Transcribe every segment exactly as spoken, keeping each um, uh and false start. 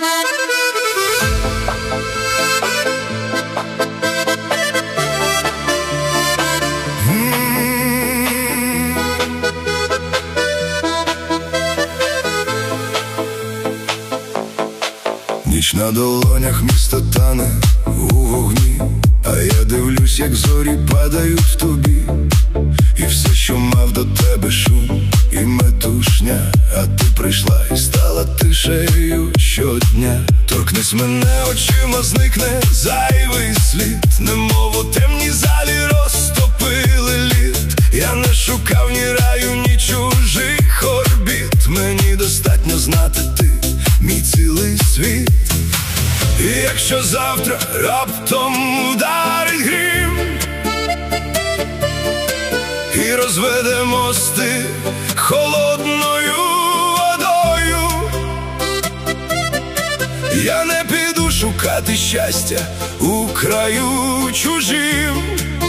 Ніч на долонях, місто тане у вогні, а я дивлюсь, як зорі падають в тобі. І все, що мав до тебе шум і метушня, а ти прийшла і стала тишею щодня. Торкнись мене очима, зникне зайвий слід, немов у темній залі розтопили лід. Я не шукав ні раю, ні чужих орбіт, мені достатньо знати ти мій цілий світ. І якщо завтра раптом ударить грім і розведе мости холодною водою, я не піду шукати щастя у краю чужим.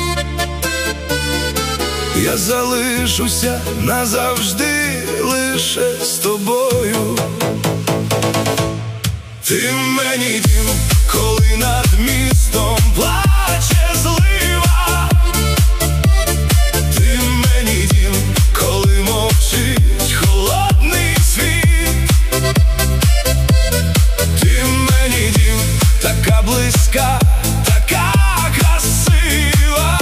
Я залишуся назавжди лише з тобою. Ти мені дім, коли над містом плаче злива. Ти мені дім, коли мовчить холодний світ. Ти мені дім, така близька, така красива.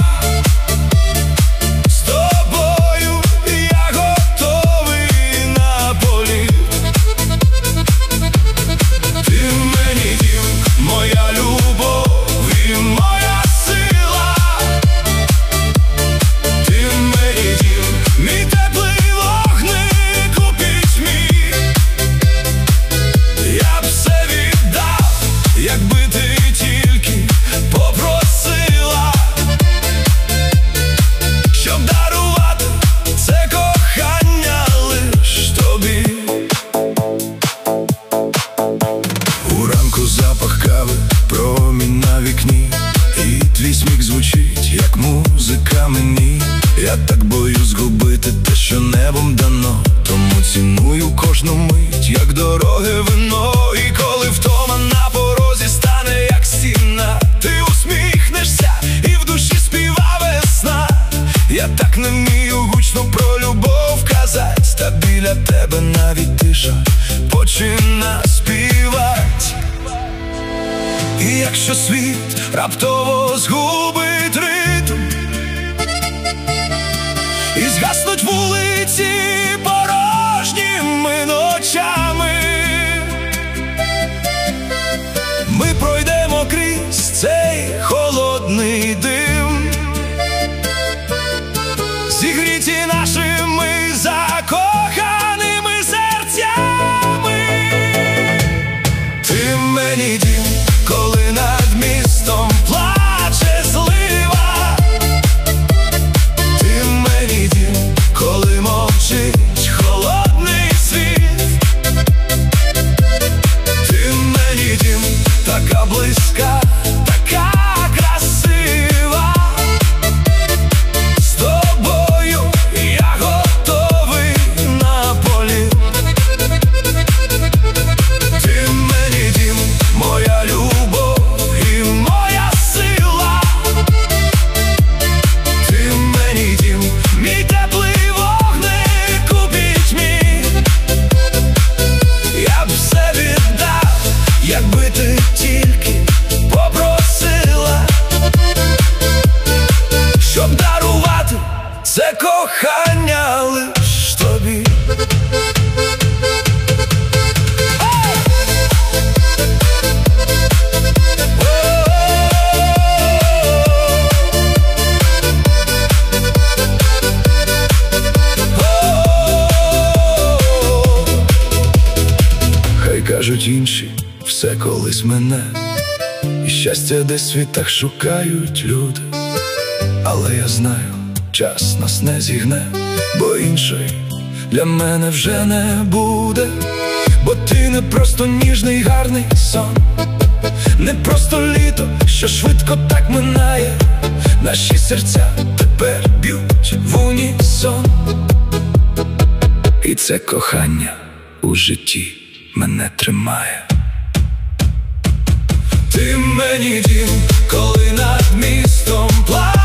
З тобою я готовий на політ. Ти мені дім, моя любов і моя сила. Ти мені дім, мій теплий вогник у пітьмі. Я б все віддав, якби ти тільки попросила, щоб дарувати це кохання лиш тобі. Уранку запах кави, промінь на вікні, і твій сміх звучить, як музика мені. Я так боюсь згубити те, що небом дано, тому ціную кожну мить, як дороге вино. І коли втома на порозі стане, як стіна, ти усміхнешся і в душі співа весна. Я так не вмію гучно про любов казать, та біля тебе навіть тиша почина співать. І якщо світ раптово згубить ритм і згаснуть вулиці порожніми ночами, ми пройдемо крізь цей холодний дим, зігріті нашими закоханими серцями. Ти мені дім, коли над містом плаче злива. Ти мені дім, коли мовчить холодний світ. Ти мені дім, така близька, така красива. З тобою я готовий на політ. Ти мені дім, моя любов і моя сила. Ти мені дім, мій теплий вогник у пітьмі. Я б все віддав, якби ти тільки попросила, щоб дарувати це кохання лиш тобі. Хай кажуть інші, все колись мене, і щастя десь в світах шукають люди. Але я знаю, час нас не зігне, бо іншої для мене вже не буде. Бо ти не просто ніжний гарний сон, не просто літо, що швидко так минає. Наші серця тепер б'ють в унісон, і це кохання у житті мене тримає. Ти мені дім, коли над містом плаче.